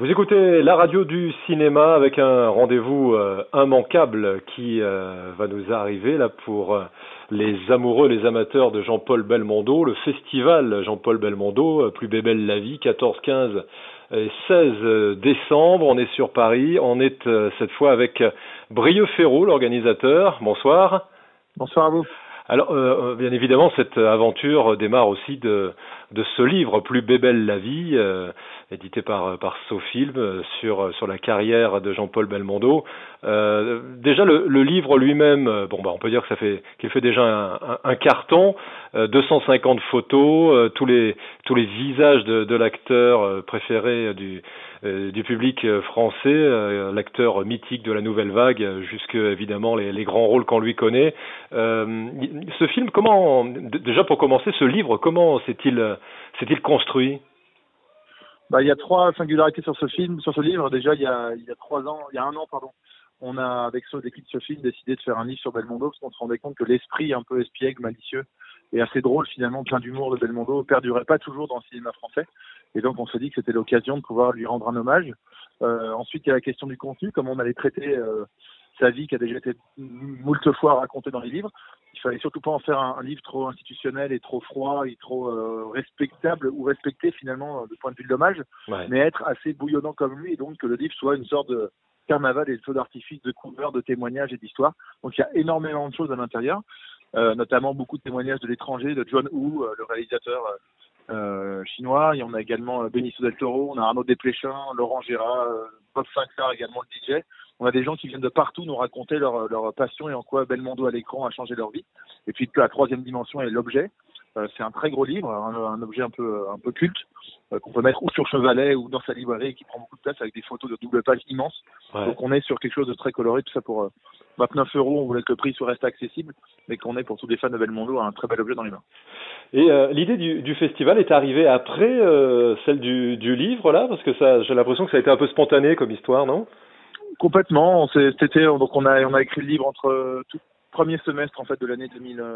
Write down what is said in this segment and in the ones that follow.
Vous écoutez la radio du cinéma avec un rendez-vous immanquable qui va nous arriver là pour les amoureux, les amateurs de Jean-Paul Belmondo, le festival Jean-Paul Belmondo, Plus belle la vie, 14, 15 et 16 décembre. On est sur Paris, on est cette fois avec Brieux Féraud, l'organisateur. Bonsoir. Bonsoir à vous. Alors, bien évidemment, cette aventure démarre aussi de ce livre, Plus belle la vie, édité par SoFilm, sur la carrière de Jean-Paul Belmondo. Déjà, le livre lui-même, on peut dire que qu'il fait déjà un carton, 250 photos, tous les visages de l'acteur préféré du public français, l'acteur mythique de la nouvelle vague, jusque évidemment les grands rôles qu'on lui connaît. Ce film, déjà pour commencer, ce livre, comment s'est-il construit? Il y a trois singularités sur ce livre. Déjà, il y a un an, on a, avec l'équipe de ce film, décidé de faire un livre sur Belmondo, parce qu'on se rendait compte que l'esprit un peu espiègle, malicieux, et assez drôle finalement, plein d'humour de Belmondo, perdurait pas toujours dans le cinéma français. Et donc on s'est dit que c'était l'occasion de pouvoir lui rendre un hommage. Ensuite, il y a la question du contenu, comment on allait traiter sa vie qui a déjà été moult fois racontée dans les livres. Il fallait surtout pas en faire un livre trop institutionnel et trop froid et trop respectable ou respecté finalement du point de vue de l'hommage, mais être assez bouillonnant comme lui, et donc que le livre soit une sorte de carnaval et de feu d'artifice, de couleurs, de témoignages et d'histoires. Donc il y a énormément de choses à l'intérieur, notamment beaucoup de témoignages de l'étranger, de John Woo, le réalisateur chinois. Et on a également Benicio del Toro, on a Arnaud Desplechin, Laurent Gérard, Bob Sinclair également, le DJ. On a des gens qui viennent de partout nous raconter leur passion et en quoi Belmondo à l'écran a changé leur vie. Et puis la troisième dimension est l'objet. C'est un très gros livre, un objet un peu culte, qu'on peut mettre ou sur chevalet ou dans sa librairie, et qui prend beaucoup de place avec des photos de double page immenses. Ouais. Donc on est sur quelque chose de très coloré, tout ça pour 29 €. On voulait que le prix soit reste accessible, mais qu'on est pour tous les fans de Belmondo un très bel objet dans les mains. Et l'idée du festival est arrivée après celle du livre là, parce que j'ai l'impression que ça a été un peu spontané comme histoire, non? Complètement. Cet été, donc on a écrit le livre entre tout premier semestre en fait de l'année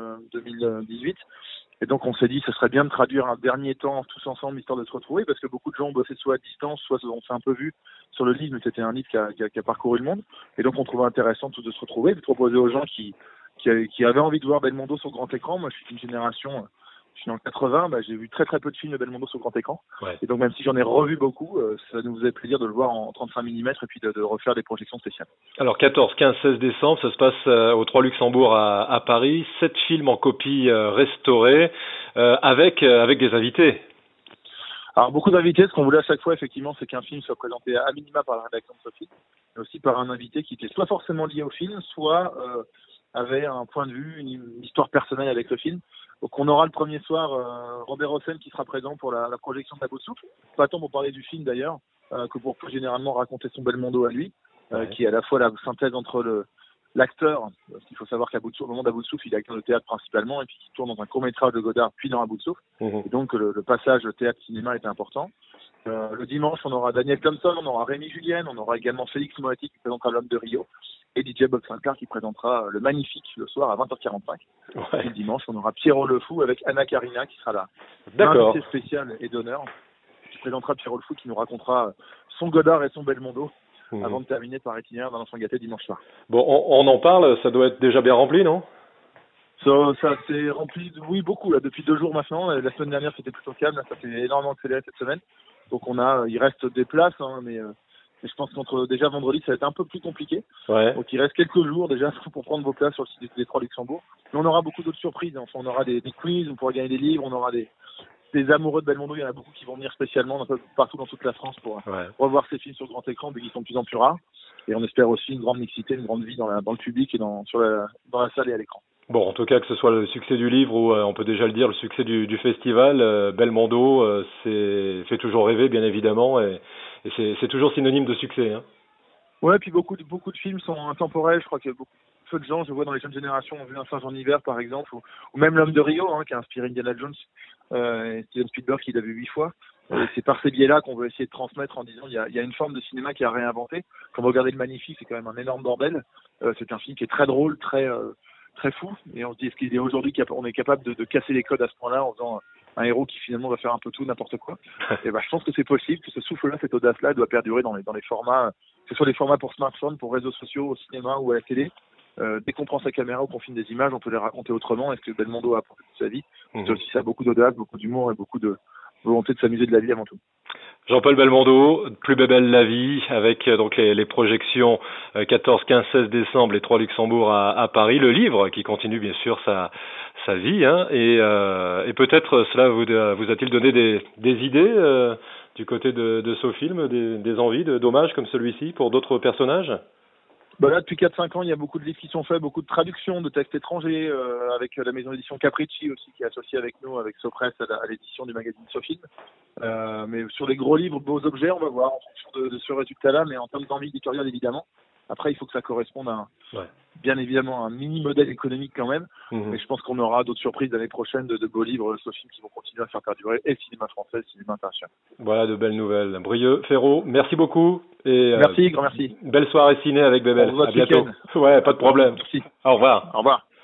2018. Et donc on s'est dit, ce serait bien de traduire un dernier temps tous ensemble, histoire de se retrouver, parce que beaucoup de gens ont bossé soit à distance, soit on s'est un peu vu sur le livre, mais c'était un livre qui a parcouru le monde. Et donc on trouvait intéressant tous de se retrouver, de proposer aux gens qui avaient envie de voir Belmondo sur grand écran. Moi, je suis d'une génération, je suis en 80, j'ai vu très très peu de films de Belmondo sur grand écran. Ouais. Et donc même si j'en ai revu beaucoup, ça nous faisait plaisir de le voir en 35 mm et puis de refaire des projections spéciales. Alors 14, 15, 16 décembre, ça se passe au 3 Luxembourg à Paris, 7 films en copie restaurée, avec des invités. Alors beaucoup d'invités, ce qu'on voulait à chaque fois effectivement, c'est qu'un film soit présenté à minima par la rédaction de ce film, mais aussi par un invité qui était soit forcément lié au film, soit avait un point de vue, une histoire personnelle avec le film. Donc on aura le premier soir Robert Hossein qui sera présent pour la projection de La Bout de Souffle, pas tant pour parler du film d'ailleurs, que pour plus généralement raconter son Belmondo à lui, qui est à la fois la synthèse entre l'acteur, parce qu'il faut savoir qu'à Bout de Souffle, au moment d'À Bout de Souffle, il est acteur de théâtre principalement, et puis il tourne dans un court-métrage de Godard, puis dans À Bout de Souffle. Et donc le passage théâtre-cinéma était important. Le dimanche, on aura Daniel Thompson, on aura Rémi Julienne, on aura également Félix Moati qui présentera L'Homme de Rio, et DJ Bob Sinclair qui présentera Le Magnifique le soir à 20h45. Ouais. Et le dimanche, on aura Pierrot le Fou avec Anna Karina qui sera là. L'invité spécial et d'honneur, qui présentera Pierrot le Fou, qui nous racontera son Godard et son Belmondo, avant de terminer par Itinéraire d'un enfant gâté dimanche soir. Bon, on en parle, ça doit être déjà bien rempli, non? Ça s'est rempli, oui, beaucoup, là, depuis 2 jours maintenant. La semaine dernière, c'était plutôt calme, là, ça s'est énormément accéléré cette semaine. Donc il reste des places, mais je pense qu'entre déjà vendredi, ça va être un peu plus compliqué. Ouais. Donc il reste quelques jours déjà pour prendre vos places sur le site des 3 Luxembourg. Mais on aura beaucoup d'autres surprises. Enfin, on aura des quiz, on pourra gagner des livres, on aura des amoureux de Belmondo. Il y en a beaucoup qui vont venir spécialement un peu partout dans toute la France pour revoir ces films sur grand écran, mais qui sont de plus en plus rares. Et on espère aussi une grande mixité, une grande vie dans le public et dans la salle et à l'écran. Bon, en tout cas, que ce soit le succès du livre ou, on peut déjà le dire, le succès du festival, Belmondo fait toujours rêver, bien évidemment, et c'est toujours synonyme de succès. Hein. Ouais, puis beaucoup de films sont intemporels. Je crois que peu de gens, je vois dans les jeunes générations, ont vu Un singe en hiver, par exemple, ou même L'Homme de Rio, qui a inspiré Indiana Jones, et Steven Spielberg, qui l'a vu 8 fois. Et c'est par ces biais-là qu'on veut essayer de transmettre en disant il y a une forme de cinéma qui a réinventé. Quand vous regardez Le Magnifique, c'est quand même un énorme bordel. C'est un film qui est très drôle, très fou, et on se dit est-ce qu'il est aujourd'hui on est capable de casser les codes à ce point-là en faisant un héros qui finalement va faire un peu tout, n'importe quoi. Et je pense que c'est possible, que ce souffle-là, cette audace-là, doit perdurer dans les formats, que ce soit les formats pour smartphone, pour réseaux sociaux, au cinéma ou à la télé. Dès qu'on prend sa caméra ou qu'on filme des images, on peut les raconter autrement. Est-ce que Belmondo a apporté toute sa vie? C'est aussi ça, beaucoup d'audace, beaucoup d'humour et beaucoup de volonté de s'amuser de la vie avant tout. Jean-Paul Belmondo, Plus belle la vie, avec donc les projections 14, 15, 16 décembre, les 3 Luxembourg à Paris, le livre qui continue bien sûr sa vie, hein, et peut-être cela vous a-t-il donné des idées du côté de ce film, des envies, d'hommages comme celui-ci pour d'autres personnages? Là, depuis 4-5 ans, il y a beaucoup de livres qui sont faits, beaucoup de traductions de textes étrangers, avec la maison d'édition Capricci aussi, qui est associée avec nous, avec Sopress, à l'édition du magazine Sofilm. Mais sur les gros livres, beaux objets, on va voir en fonction de ce résultat-là, mais en termes d'envie éditoriale, évidemment. Après, il faut que ça corresponde à bien évidemment un mini-modèle économique quand même. Mais je pense qu'on aura d'autres surprises l'année prochaine de beaux livres Sofilm qui vont continuer à faire perdurer et le cinéma français, le cinéma international. Voilà de belles nouvelles. Brieux, Ferraud, merci beaucoup. Et, merci, grand merci. Belle soirée ciné avec Bébel. À bientôt. Ouais, pas de problème. Merci. Au revoir. Au revoir.